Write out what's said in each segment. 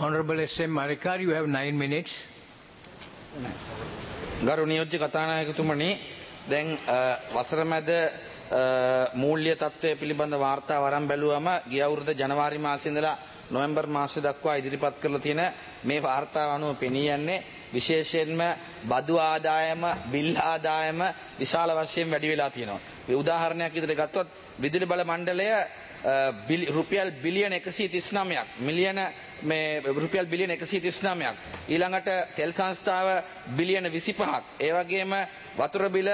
Honorable S.M. Marikar, you have 9 minutes. ගරු නියෝජ්‍ය කතානායකතුමනි, දැන් වසර මැද මූල්‍ය තත්ත්වය පිළිබඳ වාර්තාව අරන් බැලුවම ගිය අවුරුද්ද ජනවාරි මාසයේ ඉඳලා නොවැම්බර් මාසය දක්වා ඉදිරිපත් කරලා තියෙන මේ වාර්තාව අනුව පෙනී යන්නේ විශේෂයෙන්ම බදු ආදායම, බිල් ආදායම විශාල වශයෙන් වැඩි වෙලා තියෙනවා. මේ උදාහරණයක් විදිහට ගත්තොත් විදුලි බල මණ්ඩලය රුපියල් බිලියන 139ක් මිලියන මේ රුපියල් බිලියන 139ක් ඊළඟට තෙල් සංස්ථාව බිලියන 25ක් ඒ වගේම වතුර බිල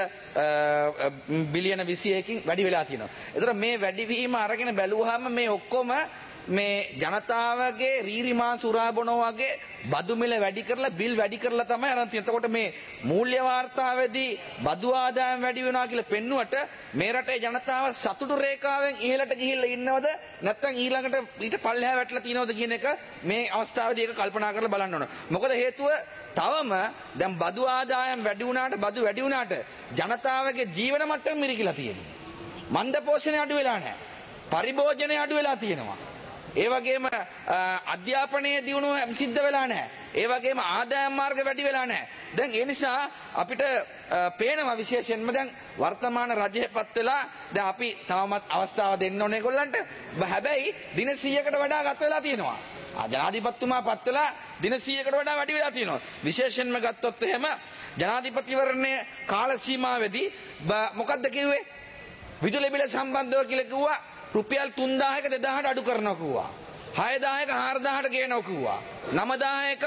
බිලියන 21කින් වැඩි වෙලා තියෙනවා. ඒතර මේ වැඩිවීම අරගෙන බැලුවාම මේ ඔක්කොම මේ ජනතාවගේ රීරිමා සුරා බොනෝ වගේ බදු මිල වැඩි කරලා බිල් වැඩි කරලා තමයි අරන් තියෙන්නේ. එතකොට මේ මූල්‍ය වාර්තාවේදී බදු ආදායම් වැඩි වෙනවා කියලා පෙන්නුවට මේ රටේ ජනතාව සතුටු රේඛාවෙන් ඉහළට ගිහිල්ලා ඉන්නවද නැත්නම් ඊළඟට ඊට පල්ලෙහා වැටලා තියෙනවද කියන එක මේ අවස්ථාවේදී ඒක කල්පනා කරලා බලන්න ඕන. මොකද හේතුව තවම දැන් බදු ආදායම් වැඩි වුණාට ජනතාවගේ ජීවන මට්ටම මිරිකිලා තියෙනවා. මන්ද පෝෂණය අඩු වෙලා නැහැ. පරිභෝජනය අඩු වෙලා තියෙනවා. ඒ වගේම අධ්‍යාපනයේ දියුණුව සිද්ධ වෙලා නැහැ. ඒ වගේම ආදායම් මාර්ග වැඩි වෙලා නැහැ. දැන් ඒ නිසා අපිට පේනවා විශේෂයෙන්ම දැන් වර්තමාන රජයපත් වෙලා දැන් අපි තවමත් අවස්ථාව දෙන්න ඕනේ ඒගොල්ලන්ට. හැබැයි දින 100කට වඩා ගත වෙලා තියෙනවා. ජනාධිපතිතුමා පත් වෙලා දින 100කට වඩා වැඩි වෙලා තියෙනවා. විශේෂයෙන්ම ගත්තොත් එහෙම ජනාධිපතිවරණයේ කාල සීමාවේදී මොකද්ද කිව්වේ? විදුලි බිල සම්බන්ධව කියලා කිව්වා රුපියල් 3000ක 2000ට අඩු කරනවා කිව්වා. 6000ක 4000ට ගේනවා කිව්වා. 9000ක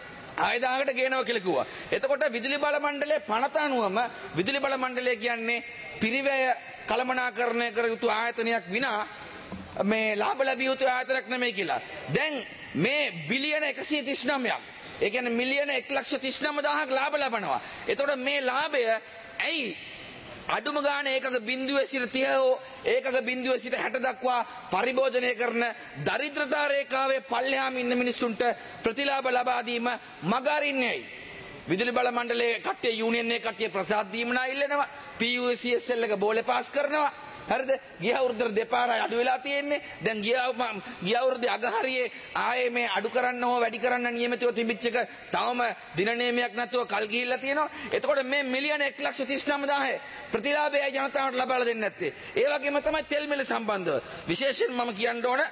6000කට ගේනවා කියලා කිව්වා. එතකොට විදුලි බල මණ්ඩලයේ පනත අනුවම විදුලි බල මණ්ඩලය කියන්නේ පිරිවැය කළමනාකරණය කර යුතු ආයතනයක් විනා මේ ලාභ ලැබිය යුතු ආයතනයක් නෙමෙයි කියලා. දැන් මේ බිලියන 139ක් ඒ කියන්නේ මිලියන 1,39,000ක් ලාභ ලබනවා. එතකොට මේ ලාභය ඇයි අඩුම ගාන ඒකක බිඳුවේ සිට 30 හෝ ඒකක බිඳුවේ සිට 60 දක්වා පරිභෝජනය කරන දරිද්‍රතා රේඛාවේ පල්ලෙහාම ඉන්න මිනිස්සුන්ට ප්‍රතිලාභ ලබා දීම මග අරින්නේ ඇයි? විදුලි බල මණ්ඩලයේ කට්ටිය යූනියන් එකේ කට්ටිය ප්‍රසාද දීමනා ඉල්ලනවා. PUCSL එක බෝලේ පාස් කරනවා. හරිද? ගිය අවුරුද්දට දෙපාරයි අඩු වෙලා තියෙන්නේ. දැන් ගිය අවුරුද්දේ අගහරියේ ආයේ මේ අඩු කරන්න හෝ වැඩි කරන්න නියමිතව තිබිච්ච එක තවම දින නියමයක් නැතුව කල් ගිහිල්ලා තියෙනවා. එතකොට මේ මිලියන 1,39,000 ප්‍රතිලාභය ජනතාවට ලබා දෙන්නේ නැත්තේ. ඒ වගේම තමයි තෙල් මිල සම්බන්ධව. විශේෂයෙන් මම කියන්න ඕන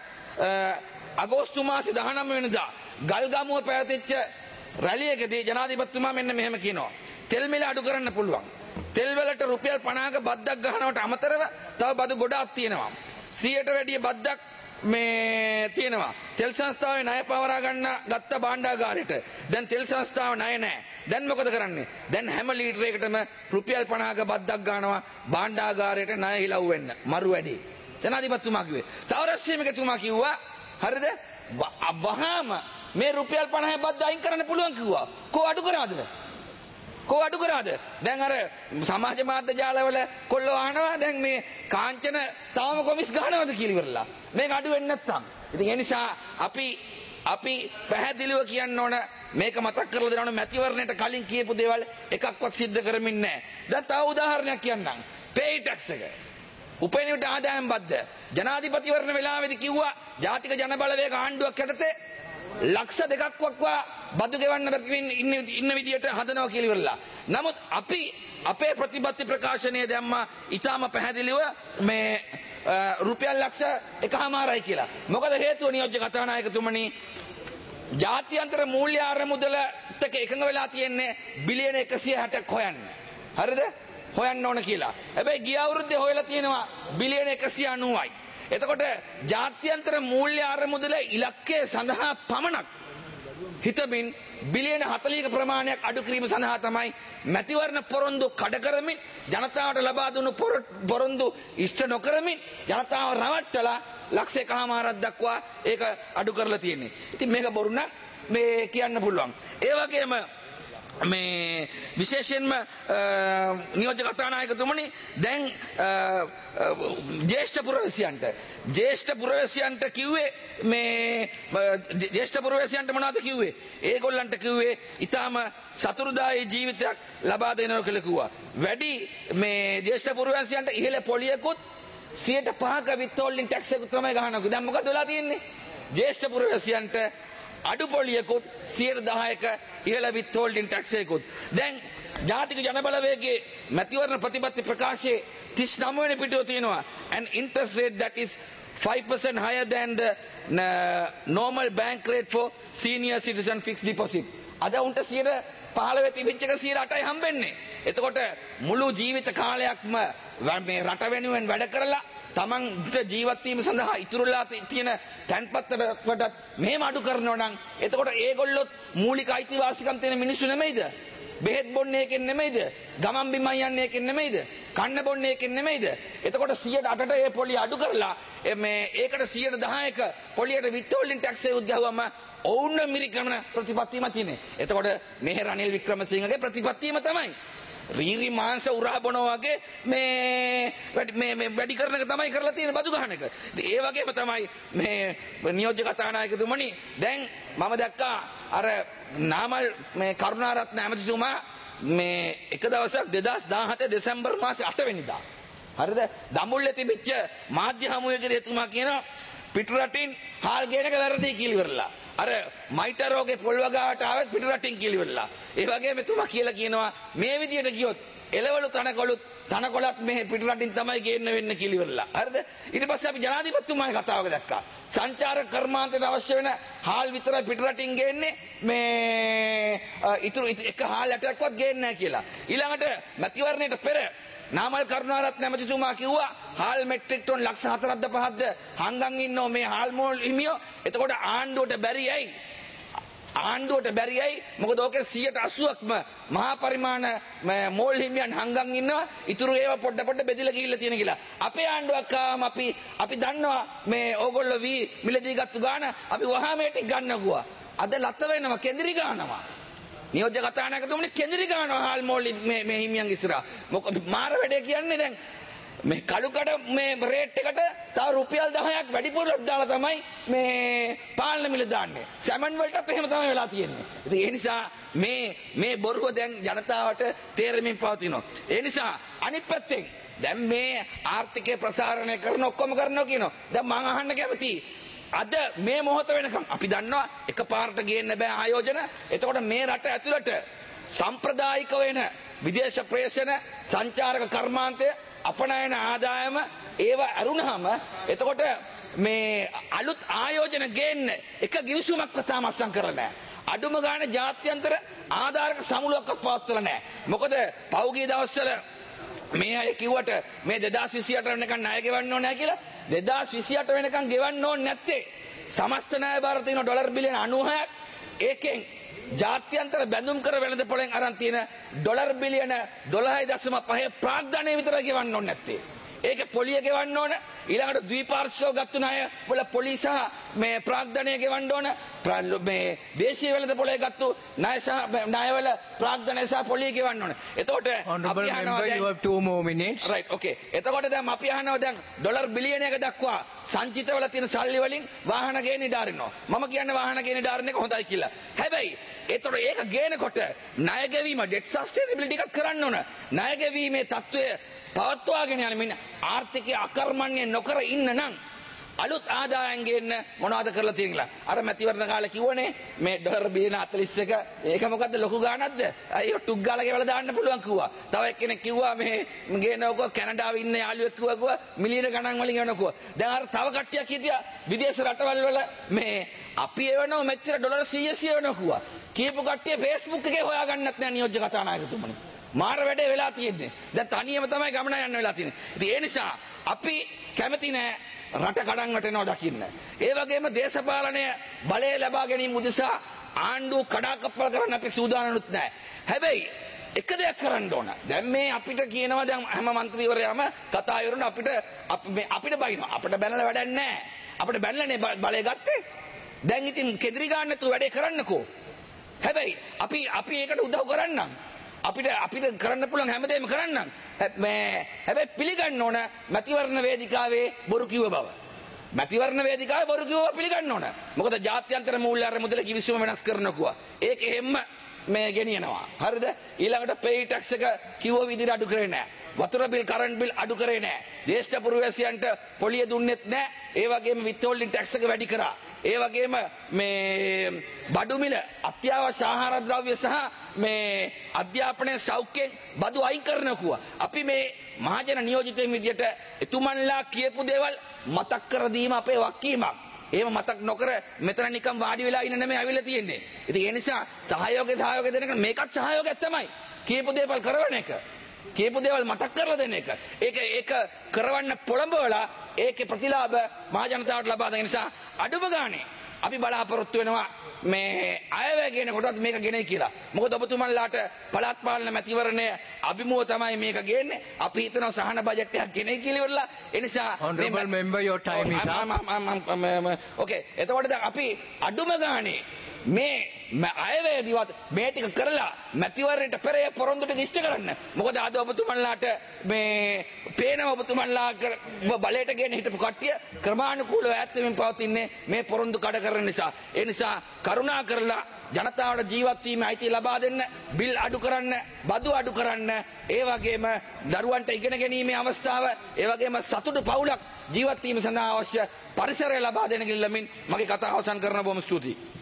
අගෝස්තු මාසේ 19 වෙනිදා ගල්ගමුව පැවතිච්ච රැලියකදී ජනාධිපතිතුමා මෙන්න මෙහෙම කියනවා. තෙල් මිල අඩු කරන්න පුළුවන්. තෙල් වලට රුපියල් 50ක බද්දක් ගහනවට අමතරව තව බදු ගොඩාක් තියෙනවා. 100ට වැඩිය බද්දක් මේ තියෙනවා. තෙල් සංස්ථාවේ ණය පවරා ගන්න ගත්ත භාණ්ඩාගාරයට. දැන් තෙල් සංස්ථාව ණය නැහැ. දැන් මොකද කරන්නේ? දැන් හැම ලීටරයකටම රුපියල් 50ක බද්දක් ගන්නවා භාණ්ඩාගාරයට ණය හිලව් වෙන්න. මරු වැඩි. ජනාධිපතිතුමා කිව්වේ. තව රශ්මිකතුමා කිව්වා හරිද? වහාම මේ රුපියල් 50 බද්ද අයින් කරන්න පුළුවන් කිව්වා. කො අඩු කරාද? දැන් අර සමාජ මාධ්‍ය ජාලවල කොල්ලෝ අහනවා දැන් මේ කාංචන තාම කොමිස් ගන්නවද කියලා ඉවරලා. මේක අඩු වෙන්නේ නැත්තම්. ඉතින් ඒ නිසා අපි පැහැදිලිව කියන්න ඕන මේක මතක් කරලා දෙනවා මැතිවරණයට කලින් කියපු දේවල් එකක්වත් සිද්ධ කරමින් නැහැ. දැන් තව උදාහරණයක් කියන්නම්. පේ ටැක්ස් එක. උපයනිට ආදායම් බද්ද. ජනාධිපතිවරණ වෙලාවේදී කිව්වා ජාතික ජනබලවේග ආණ්ඩුවක් යටතේ ලක්ෂ 2ක් වක්වා බදු ගෙවන්න ඉන්න විදියට හදනවා කියලා ඉවරලා. නමුත් අපි අපේ ප්‍රතිපත්ති ප්‍රකාශනයේ දැම්මා ඊටාම පැහැදිලිව මේ රුපියල් ලක්ෂ 1.5යි කියලා. මොකද හේතුව නියෝජ්‍ය කතානායකතුමනි ජාත්‍යන්තර මූල්‍ය අරමුදලට එකඟ වෙලා තියෙන්නේ බිලියන 160ක් හොයන්න. හරිද? හොයන්න ඕන කියලා. හැබැයි ගිය අවුරුද්දේ හොයලා තියෙනවා බිලියන 190යි. එතකොට ජාත්‍යන්තර මූල්‍ය අරමුදල ඉලක්කය සඳහා පමණක් හිතමින් බිලියන 40ක ප්‍රමාණයක් අඩු කිරීම සඳහා තමයි මැතිවරණ පොරොන්දු කඩ කරමින් ජනතාවට ලබා දුන්නු පොරොන්දු ඉෂ්ට නොකරමින් ජනතාව රවට්ටලා ලක්ෂ 1.5ක් දක්වා ඒක අඩු කරලා තියෙන්නේ. ඉතින් මේක බොරු නම් මේ කියන්න පුළුවන්. ඒ වගේම මේ විශේෂයෙන්ම නියෝජ්‍ය කතානායකතුමනි දැන් ජ්‍යෙෂ්ඨ පුරවැසියන්ට කිව්වේ මේ ජ්‍යෙෂ්ඨ පුරවැසියන්ට මොනවද කිව්වේ? ඒගොල්ලන්ට කිව්වේ ඊටාම සතුරුදායී ජීවිතයක් ලබා දෙනවා කියලා කිව්වා. වැඩි මේ ජ්‍යෙෂ්ඨ පුරවැසියන්ට ඉහළ පොලියකුත් 5% විත්හෝල්ඩින් ටැක්ස් එක තමයි ගහනවා. දැන් මොකද වෙලා තියෙන්නේ? ජ්‍යෙෂ්ඨ පුරවැසියන්ට අඩු පොලියකුත් 10%ක ඉහළ withholding tax එකකුත්. දැන් ජාතික ජනබලවේගයේ මැතිවරණ ප්‍රතිපත්ති ප්‍රකාශයේ 39 වෙනි පිටුව තියෙනවා an interest rate that is 5% higher than the normal bank rate for senior citizen fixed deposit. අද උන්ට 15 තිබිච්ච එක 8යි හම්බෙන්නේ. එතකොට මුළු ජීවිත කාලයක්ම මේ රට වෙනුවෙන් වැඩ කරලා තමන්ට ජීවත් වීම සඳහා ඉතුරුලා තියෙන තැන්පත්වලට මෙහෙම අඩු කරනවා නම් එතකොට ඒගොල්ලොත් මූලික අයිතිවාසිකම් තියෙන මිනිස්සු නෙමෙයිද? බෙහෙත් බොන්නේ එකෙන් නෙමෙයිද? ගමන් බිමන් යන්නේ එකෙන් නෙමෙයිද? කන්න බොන්නේ එකෙන් නෙමෙයිද? එතකොට 108ට ඒ පොලිය අඩු කරලා මේ ඒකට 10%ක පොලියට withholding tax එක උද්ගවම ඔවුන් මිරිකම ප්‍රතිපත්තියම තියෙන්නේ. එතකොට මෙහෙ රනිල් වික්‍රමසිංහගේ ප්‍රතිපත්තියම තමයි රීරි මාංශ උරා බොනවා වගේ මේ වැඩි කරන එක තමයි කරලා තියෙන බදු ගහන එක. ඉතින් ඒ වගේම තමයි මේ නියෝජ්‍ය කතානායකතුමනි දැන් මම දැක්කා අර නාමල් මේ කරුණාරත්න ඇමතිතුමා මේ එක දවසක් 2017 දෙසැම්බර් මාසේ 8 වෙනිදා හරිද දඹුල්ලේ තිබිච්ච මාධ්‍ය හමුවකදී එතුමා කියනවා පිටරටින් හාල් ගේන එක වැරදි කියලා ඉවරලා. අර මයිටරෝගේ පොල්වගාවට ආවත් පිටරටින් කියලා ඉවරලා. ඒ වගේම එතුමා කියලා කියනවා මේ විදියට කියොත් එළවලු තනකොළත් මේ පිටරටින් තමයි ගේන්න වෙන්න කියලා ඉවරලා. හරිද? ඊට පස්සේ අපි ජනාධිපතිතුමාගේ කතාවක දැක්කා. සංචාරක කර්මාන්තයට අවශ්‍ය වෙන හාල් විතරයි පිටරටින් ගේන්නේ මේ ඉතුරු එක හාල් ඇටයක්වත් ගේන්නේ නැහැ කියලා. ඊළඟට මැතිවරණයට පෙර නාමල් කරුණාරත්න ඇමතිතුමා කිව්වා හාල් මෙට්‍රික් ටන් ලක්ෂ 4ක්ද 5ක්ද හංගන් ඉන්නෝ මේ හාල් මෝල් හිමියෝ. එතකොට ආණ්ඩුවට බැරියයි මොකද ඕකේ 80%ක්ම මහා පරිමාණ මෝල් හිමියන් හංගන් ඉන්නවා. ඉතුරු ඒවා පොඩ බෙදලා ගිහිල්ලා තියෙන කියලා. අපේ ආණ්ඩුවක් ආවම අපි දන්නවා මේ ඕගොල්ලෝ මිලදී ගත්තු ගාන අපි වහා මේ ටික ගන්නකුවා. අද ලත වෙනවා කෙඳිරි ගන්නවා. නියෝජ්‍ය කතානායකතුමනි කෙඳිරි ගන්නවා හාල් මෝල් මේ හිමියන් ඉස්සරහා. මොකද මාර වැඩේ කියන්නේ දැන් මේ කළුකඩ මේ රේට් එකට තව රුපියල් 10ක් වැඩිපුර දාලා තමයි මේ පාලන මිල දාන්නේ. සැමන් වලටත් එහෙම තමයි වෙලා තියෙන්නේ. ඉතින් ඒ නිසා මේ බොරුව දැන් ජනතාවට තේරෙමින් පවතිනවා. ඒ නිසා අනිත් පැත්තෙන් දැන් මේ ආර්ථිකය ප්‍රසාරණය කරන ඔක්කොම කරනවා කියනවා. දැන් මම අහන්න කැමතියි අද මේ මොහොත වෙනකම් අපි දන්නවා එකපාරට ගේන්න බෑ ආයෝජන. එතකොට මේ රට ඇතුළට සම්ප්‍රදායික වෙන විදේශ ප්‍රේෂණ සංචාරක කර්මාන්තය අපනයන ආදායම ඒවා අරුණාම එතකොට මේ අලුත් ආයෝජන ගේන්න එක ගිවිසුමක් තාම අත්සන් කරලා නැහැ. අඩුම ගානේ ජාත්‍යන්තර ආධාරක සමුළුවක්වත් පවත්වලා නැහැ. මොකද පෞගිය දවස්වල මේ අය කිව්වට මේ 2028 වෙනකන් ණය ගෙවන්න ඕනේ කියලා 2028 වෙනකන් ගෙවන්න ඕනේ නැත්තේ සමස්ත ණය බාර තියෙන ඩොලර් බිලියන 96ක් ඒකෙන් ජාත්‍යන්තර බැඳුම් කර වෙළඳපොළෙන් අරන් තියෙන ඩොලර් බිලියන 12.5 ප්‍රාග්ධනය විතරයි ගෙවන්න ඕනේ නැත්තේ. ඒක පොලිය ගෙවන්න ඕන. ඊළඟට ද්විපාර්ශ්විකව ගත්ත ණය වල පොලිය සහ මේ ප්‍රාග්ධනය ගෙවන්න ඕන. මේ දේශීය වෙළඳපොළේ ගත්ත ණයවල ප්‍රාග්ධනය සහ පොලිය ගෙවන්න ඕන. එතකොට Honorable member, you have 2 more minutes. right okay. එතකොට දැන් අපි අහනවා දැන් ඩොලර් බිලියනයක දක්වා සංචිතවල තියෙන සල්ලි වලින් වාහන ගේන්න ඉඩ අරිනවා. මම කියන්නේ වාහන ගේන්න ඉඩ අරින එක හොඳයි කියලා. හැබැයි ඒතර ඒක ගේනකොට ණය ගෙවීම debt sustainability එකක් කරන්න ඕන. ණය ගෙවීමේ තත්ත්වය පවත්වාගෙන යන මින් ආර්ථිකය අකර්මණ්‍ය නොකර ඉන්න නම් අලුත් ආදායම් ගේන්න මොනවද කරලා තියෙන්නේ? අර මැතිවරණ කාලේ කිව්වනේ මේ ඩොලර් බිලියන 41 ඒක මොකද්ද ලොකු ගාණක්ද? අයියෝ ටුක් ගාලා ගෙවලා දාන්න පුළුවන් කිව්වා. තව එක්කෙනෙක් කිව්වා මේ ගේනකො කැනඩාවේ ඉන්න යාළුවෙක් කිව්වා මිලියන ගණන් වලින් ගෙවනකො. දැන් අර තව කට්ටියක් හිටියා විදේශ රටවල් වල මේ අපි එවනෝ මෙච්චර ඩොලර් 100 එවනකුවා. කියපු කට්ටිය Facebook එකේ හොයාගන්නත් නෑ නියෝජ්‍ය කතානායකතුමනි. මාර වැඩේ වෙලා තියෙන්නේ. දැන් තනියම තමයි ගමන යන්න වෙලා තියෙන්නේ. ඉතින් ඒ නිසා අපි කැමති නෑ රට කඩන් වැටෙනවා දකින්න. ඒ වගේම දේශපාලනය බලය ලබා ගැනීම උදෙසා ආණ්ඩුව කඩාකප්පල් කරන්න අපි සූදානම්ුත් නෑ. හැබැයි එක දෙයක් කරන්න ඕන. දැන් මේ අපිට කියනවා දැන් හැම മന്ത്രിවරයාම කතා කරන අපිට බයිනවා. අපිට බැලලා වැඩක් නෑ. අපිට බැලලානේ බලය ගත්තේ. දැන් ඉතින් කෙදිරි ගන්න නැතුව වැඩේ කරන්නකෝ. හැබැයි අපි ඒකට උදව් කරන්නම්. අපිට කරන්න පුළුවන් හැමදේම කරන්නම්. හැබැයි පිළිගන්න ඕන මැතිවරණ වේදිකාවේ බොරු කිව්ව බව. මැතිවරණ වේදිකාවේ බොරු කිව්ව පිළිගන්න ඕන. මොකද ජාත්‍යන්තර මූල්‍ය අර මුදල කිවිසුම වෙනස් කරනකුවා. ඒක එහෙම්ම මේ ගෙනියනවා. හරිද? ඊළඟට pay tax එක කිව්ව විදිහට අඩු කරේ නැහැ. වතුර බිල් කරන්ට් බිල් අඩු කරේ නැහැ. දේශීය පුරවැසියන්ට පොලිය දුන්නෙත් නැහැ. ඒ වගේම withholding tax එක වැඩි කරා. ඒ වගේම මේ බඩු මිල අත්‍යවශ්‍ය ආහාර ද්‍රව්‍ය සහ මේ අධ්‍යාපනයේ සෞඛ්‍යයෙන් බදු අයින් කරනකුව අපි මේ මහජන නියෝජිතයින් විදියට එතුමන්ලා කියපු දේවල් මතක් කර දීම අපේ වගකීමක්. එහෙම මතක් නොකර මෙතන නිකන් වාඩි වෙලා ඉන්න නෙමෙයි අවිලා තියෙන්නේ. ඉතින් ඒ නිසා සහයෝගය දෙන එක මේකත් සහයෝගයක් තමයි. කියපු දේවල් කරවන එක. කියපු දේවල් මතක් කරලා දෙන එක. ඒක කරවන්න පොළඹවලා ඒකේ ප්‍රතිලාභ මහ ජනතාවට ලබා දෙන නිසා අඩුම ගානේ අපි බලාපොරොත්තු වෙනවා මේ අයවැය කියන කොටත් මේක ගෙනයි කියලා. මොකද ඔබතුමන්ලාට පළාත් පාලන මැතිවරණය අභිමුව තමයි මේක ගේන්නේ. අපි හිතනවා සහන බජට් එකක් ගෙනයි කියලා ඉවරලා. ඒ නිසා honorable member your time is up. Okay. එතකොට දැන් අපි අඩුම ගානේ මේ අයවැයදිවත් මේ ටික කරලා මැතිවරණයට පෙර පොරොන්දු ටික ඉෂ්ට කරන්න. මොකද අද ඔබතුමන්ලාට මේ පේනව ඔබතුමන්ලා බලයට ගෙන හිටපු කට්ටිය ක්‍රමානුකූලව ඈත් වෙමින් පවතින්නේ මේ පොරොන්දු කඩ කරන නිසා. ඒ නිසා කරුණා කරලා ජනතාවට ජීවත් වීමේ අයිතිය ලබා දෙන්න, බිල් අඩු කරන්න, බදු අඩු කරන්න, ඒ වගේම දරුවන්ට ඉගෙන ගැනීමේ අවස්ථාව, ඒ වගේම සතුටු පවුලක් ජීවත් වීම සඳහා අවශ්‍ය පරිසරය ලබා දෙන කිල්ලමින් මගේ කතාව අවසන් කරන බොහොම ස්තුතියි.